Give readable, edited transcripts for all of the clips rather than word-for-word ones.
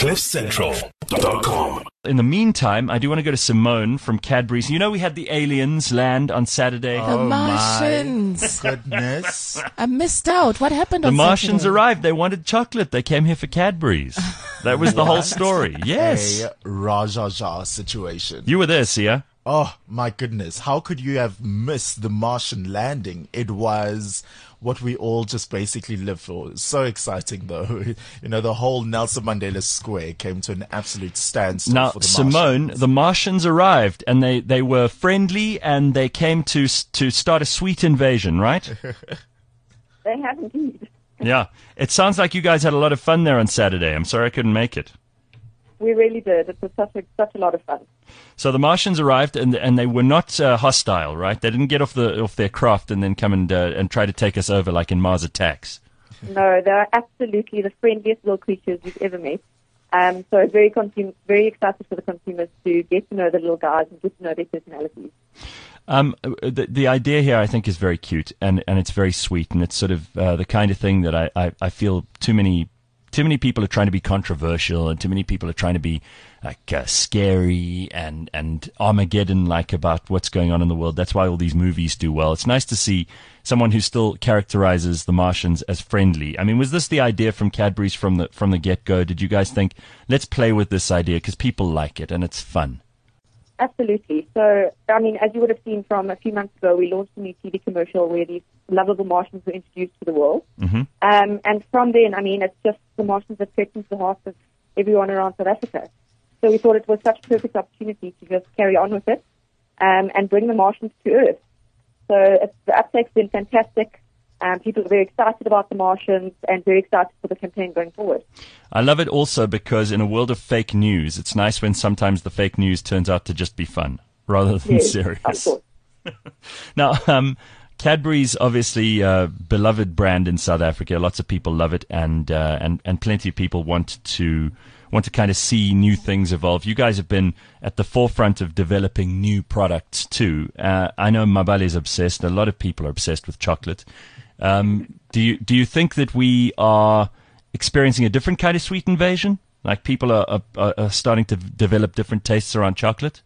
CliffCentral.com. In the meantime, I do want to go to Simone from Cadbury's. You know, we had the aliens land on Saturday. The Martians. My goodness. I missed out. What happened The on Martians Saturday? arrived. They wanted chocolate. They came here for Cadbury's. That was the whole story. Yes. A Rajaja situation. You were there, Sia. Oh, my goodness. How could you have missed the Martian landing? It was what we all just basically lived for. So exciting, though. You know, the whole Nelson Mandela Square came to an absolute standstill Now, for the Simone, Martians. the Martians arrived, and they were friendly, and they came to start a sweet invasion, right? They have indeed. Yeah. It sounds like you guys had a lot of fun there on Saturday. I'm sorry I couldn't make it. We really did. It was such a lot of fun. So the Martians arrived, and they were not hostile, right? They didn't get off their craft and then come and try to take us over like in Mars Attacks. No, they're absolutely the friendliest little creatures you've ever met. So very excited for the consumers to get to know the little guys and get to know their personalities. The idea here, I think, is very cute and it's very sweet, and it's sort of the kind of thing that I feel too many people are trying to be controversial, and too many people are trying to be like scary and Armageddon-like about what's going on in the world. That's why all these movies do well. It's nice to see someone who still characterizes the Martians as friendly. I mean, was this the idea from Cadbury's from the get-go? Did you guys think, let's play with this idea because people like it and it's fun? Absolutely. So, I mean, as you would have seen from a few months ago, we launched a new TV commercial where these lovable Martians were introduced to the world. Mm-hmm. And from then, I mean, it's just the Martians that crept into the hearts of everyone around South Africa. So we thought it was such a perfect opportunity to just carry on with it and bring the Martians to Earth. So the uptake's been fantastic. People are very excited about the Martians and very excited for the campaign going forward. I love it also because in a world of fake news, it's nice when sometimes the fake news turns out to just be fun rather than Yes, serious. of course. Now, Cadbury's obviously a beloved brand in South Africa. Lots of people love it, and plenty of people want to kind of see new things evolve. You guys have been at the forefront of developing new products too. I know Mabale is obsessed. A lot of people are obsessed with chocolate. Do you think that we are experiencing a different kind of sweet invasion? Like people are starting to develop different tastes around chocolate?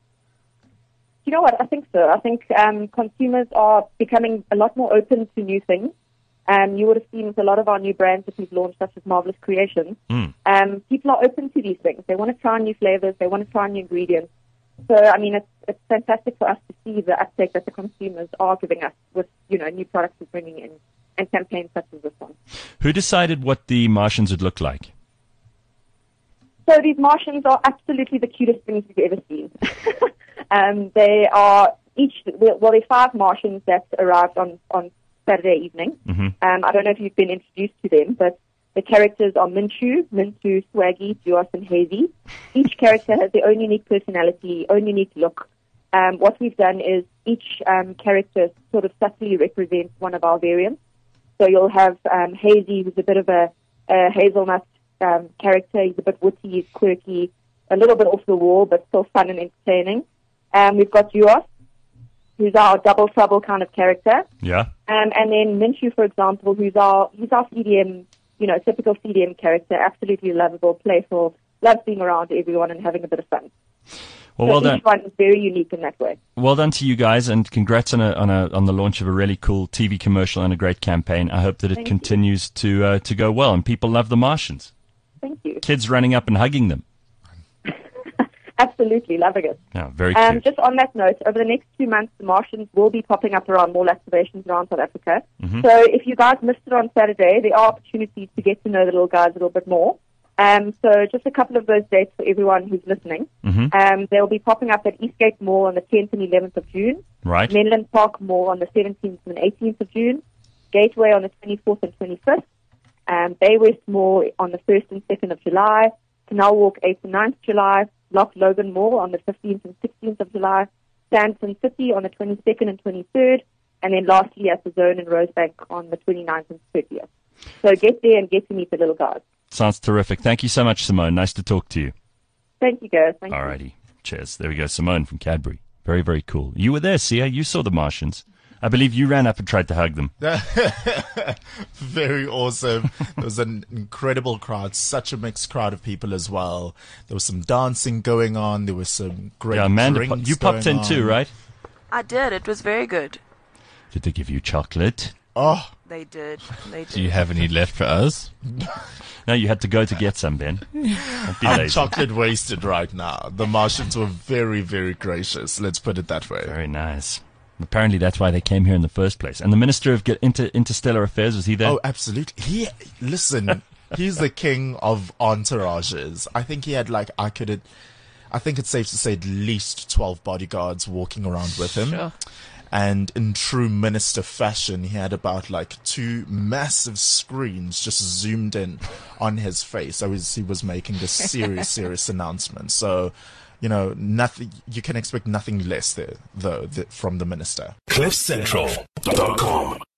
You know what? I think so. I think consumers are becoming a lot more open to new things. You would have seen with a lot of our new brands that we've launched, such as Marvelous Creations. People are open to these things. They want to try new flavors. They want to try new ingredients. So, I mean, it's fantastic for us to see the uptake that the consumers are giving us with, new products we're bringing in and campaigns such as this one. Who decided what the Martians would look like? So these Martians are absolutely the cutest things we've ever seen. They are there's 5 Martians that arrived on Saturday evening. Mm-hmm. I don't know if you've been introduced to them, but the characters are Mintu, Swaggy, Duos, and Hazy. Each character has their own unique personality, own unique look. What we've done is each character sort of subtly represents one of our variants. So you'll have Hazy, who's a bit of a hazelnut character. He's a bit witty, he's quirky, a little bit off the wall, but still fun and entertaining. We've got Duos, who's our double trouble kind of character. Yeah. And then Mintu, for example, who's our CDM, typical CDM character, absolutely lovable, playful, loves being around everyone and having a bit of fun. Well, so well done. Each one is very unique in that way. Well done to you guys, and congrats on the launch of a really cool TV commercial and a great campaign. I hope that it continues to go well, and people love the Martians. Thank you. Kids running up and hugging them. Absolutely, loving it. Yeah, very cute. Just on that note, over the next 2 months, the Martians will be popping up around mall activations around South Africa. Mm-hmm. So if you guys missed it on Saturday, there are opportunities to get to know the little guys a little bit more. So just a couple of those dates for everyone who's listening. Mm-hmm. They'll be popping up at Eastgate Mall on the 10th and 11th of June. Right. Menlyn Park Mall on the 17th and 18th of June. Gateway on the 24th and 25th. Baywest Mall on the 1st and 2nd of July. Canal Walk 8th and 9th of July. Loch Logan Mall on the 15th and 16th of July. Sandton City on the 22nd and 23rd. And then lastly at the Zone in Rosebank on the 29th and 30th. So get there and get to meet the little guys. Sounds terrific. Thank you so much, Simone. Nice to talk to you. Thank you, guys. Thank you. Alrighty. Cheers. There we go. Simone from Cadbury. Very, very cool. You were there, Sia. You saw the Martians. I believe you ran up and tried to hug them. Very awesome. There was an incredible crowd, such a mixed crowd of people as well. There was some dancing going on. There was some great Amanda, drinks you popped in going too, on. right? I did. It was very good. Did they give you chocolate? Oh, They did. They did. Do you have any left for us? No, you had to go to get some, Ben. Don't be I'm lazy. chocolate wasted right now. The Martians were very, very gracious. Let's put it that way. Very nice. Apparently that's why they came here in the first place. And the Minister of Interstellar Affairs, was he there? Oh, absolutely. Listen, he's the king of entourages. I think he had I think it's safe to say at least 12 bodyguards walking around with him. Sure. And in true minister fashion, he had about 2 massive screens just zoomed in on his face. So he was making this serious announcement. So, nothing, you can expect nothing less there, though, from the minister. CliffCentral.com